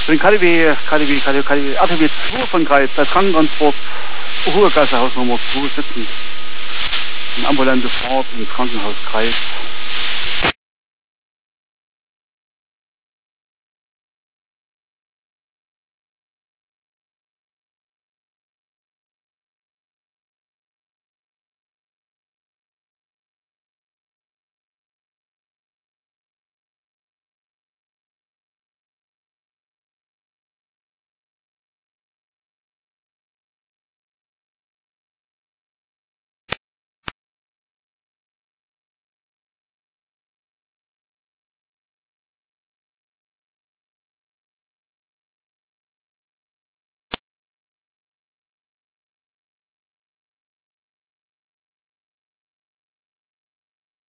bin KDW 2 von Kreis, bei Krankentransport, Hohe Gasse, Haus Nummer 2 sitzen. Eine ambulante Fahrt im Krankenhaus Kreis.